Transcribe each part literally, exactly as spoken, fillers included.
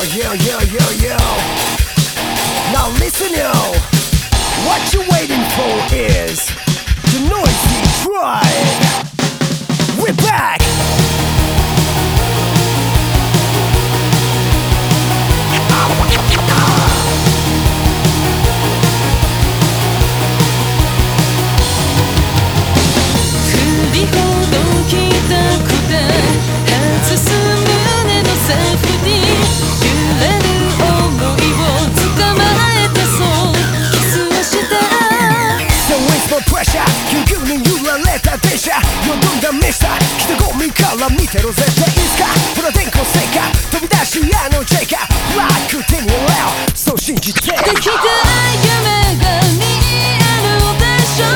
yo, yo, yo, yo. Now listen, yo. What you're waiting for is the Noisy Tribe. We're back. Pressure 急に揺られた電車よどんだミスター人混みから見てろ絶対いつかほら電光石火飛び出しあのジェイカブラック手に入れようそう信じてできた夢が見えるでしょ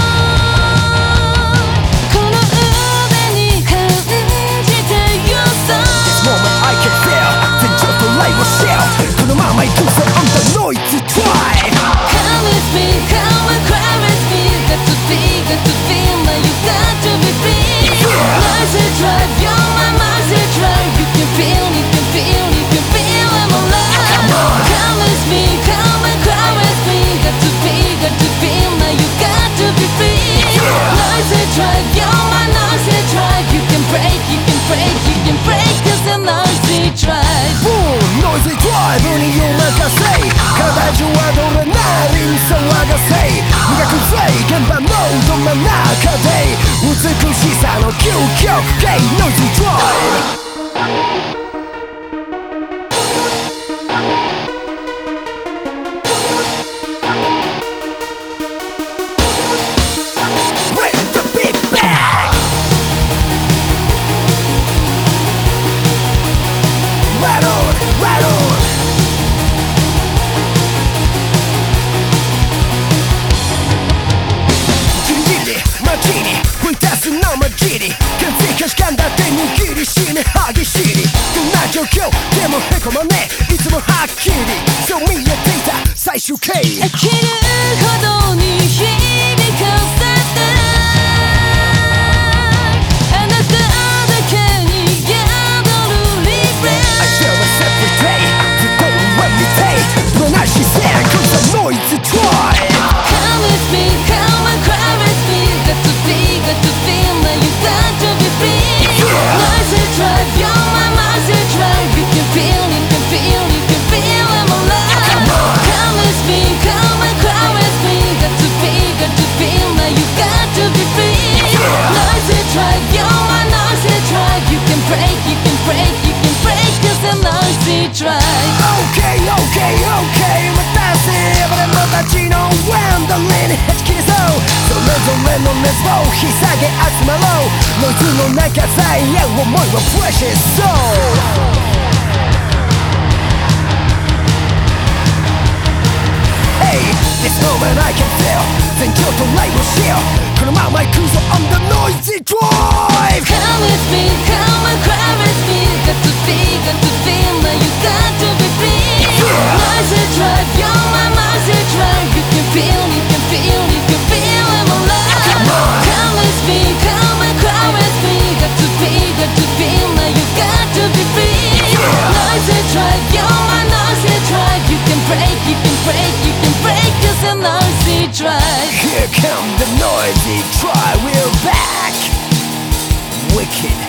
この腕に感じてよさ This moment I can feel 全ちょっとライブしようこのまま行くぜ I'm the noisy tribe Come with me, come and cry with me Got to be, got to feel, now you got to be free Noisy tribe, you're my noisy tribe You can feel, you can feel, you can feel I'm alive Come with me, come and cry with me Got to be, got to feel, now you got to be free Noisy tribe, you're my noisy tribe You can break, you can break, you can break Cause the noisy tribe Boom, noisy tribe にお任せ体中はどれなりに騒がせ磨くぜ現場のど真ん中で美しさの究極系 Noisy Tribe激しいどんな状況でもへこまねいつもはっきりそう見えていた最終形飽きるほどに響かせてあなただけに宿るリフレッシュ I feel this every day ずっと上見てどんな視線 Cause I'm noisy tribe Come with me, come and cry with me Got to be, got to feel now you got to be free Noisy tribe, you're my noisy tribe You can feel, you can feel, you can feel I'm alive Come with me, come and cry with me Got to be, got to feel, now you got to be free Noisy tribe, you're my noisy tribe You can break, you can break, you can break Cause I'm noisy tribe Okay, okay, okay 待たせ俺もたちのワンダリーにはじき出そうそれぞれの熱を引き下げ集まろうノイズの中さえ思いは precious soul Hey, this moment I can feel 全情とライブしようこのまま行くぞ I'm the noisy drive Come with me, come and cry with me Got to be, got to feel Now you got to be free Noisy drive, you're my noisy drive You can feel, you can feel, you can feel I'm alive Come with me, come and cry with me Got to be, got to feel Now you got to be free Noisy drive, you're my noisy drive You can break, you can break, you can break Cause I'm noisy drive Here come the noisy tribe, we're back Wicked